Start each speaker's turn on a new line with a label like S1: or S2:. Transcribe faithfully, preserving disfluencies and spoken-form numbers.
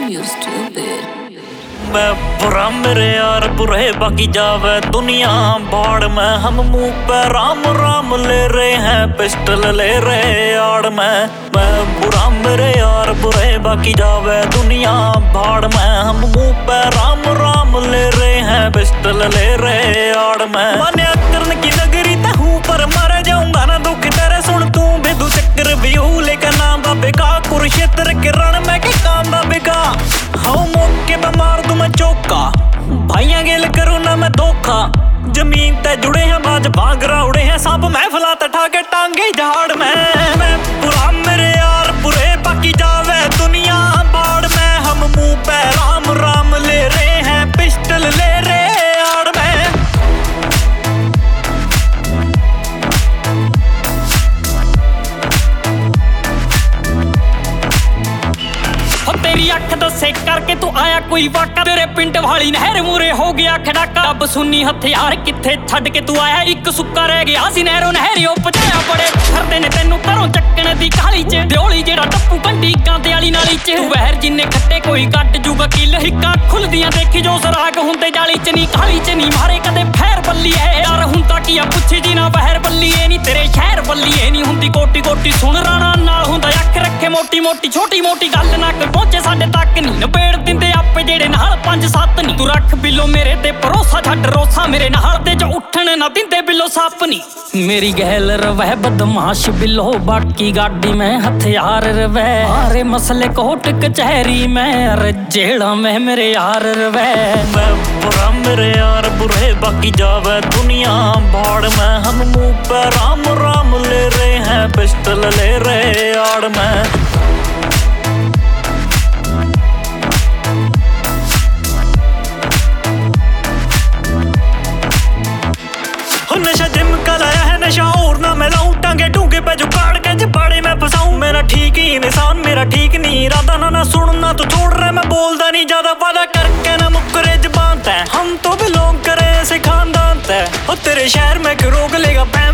S1: You're stupid.
S2: मैं बुरा मेरे यार बुरे बाकी जावे दुनिया भाड़ में। हम मुंह पे राम राम ले रहे हैं पिस्टल ले रहे आड़ में। मैं बुरा मेरे यार बुरे बाकी जावे दुनिया भाड़ में। हम मुंह पे राम राम ले रहे हैं पिस्टल ले रहे आड़ में। मान्या करन की नगरी ते हूँ पर मर जाऊंगा ना दुख तेरे सुन तू बेदू चक्कर व्यू लेकर नाम बाबे का कुरुक्षेत्र के रण में के काम बाबे का। हाँ मौके पे मार दूं मैं चौका भाइयां गेल करूं ना मैं धोखा। जमीन ते जुड़े हैं बाज भांगरा उड़े हैं सांप महफिला तठा के टांगे झाड़ में। मैं बुरा मेरे यार बुरे बाकी जावे दुनिया बाड़ में। हम मुंह पे राम राम ले रहे हैं पिस्टल ले रहे आड़ में।
S3: तेरी अख दसे करके तू आया कोई वाका। तेरे पिंड वाली नहर मूरे हो गया खड़ाका। अब सुनी हथियार किथे छड़ के तू आया। एक सुक्का रह गया सी नहरों नहरियों पजाया बड़े करते ने तेनू घरों चक्कण दी काली च। दियोली जेड़ा टप्पू कंडी कांते वाली नाली च। तू वहर जिन्ने खट्टे कोई कट जूगा किल हिक्का खुलदियां देखी जो सराग हुंदे जाली च नी काली च नी मारे कदे फैर बल्ली है यार हुंदा की आ पुछी जी ना वहर बल्ली है नी तेरे शहर बल्ली है नी हुंदी कोटी कोटी सुन राणा नाल हुंदा अख रखे मोटी मोटी छोटी मोटी गल ना कोई पहुंचे साडे तक नी नबेड़ दिंदे आपे जेड़े नाल पंज सत्त नी। तू रख बिलो मेरे ते भरोसा छड्ड रोसा मेरे नाल ते जो उठण ना दिंदे बिलो सप नी। मेरी गहल रवै बदमाश बिलो बाकी गाड़ी में हथियार रवै। सारे मसले कोर्ट कचहरी में अरे जेड़ा में मेरे यार रवै।
S2: मैं बुरा मेरे यार बुरे बाकी जावे दुनिया भाड़ में। हम मुंह पे राम राम ले रहे हैं पिस्टल ले रहे आड़ में। नशा जिम का लाया है नशा और ना मैं लाऊं टांगे डूंगे पे जुगाड़ के जबाड़े में फंसाऊं। मेरा ठीक ही इंसान मेरा ठीक नहीं इरादा ना ना सुनना तो छोड़ रहे मैं बोलदा नहीं ज्यादा वादा करके ना मुकरे जबान तै। हम तो बिलोंग करे ऐसे खानदान तै। और तेरे शहर में क्यों रोक लेगा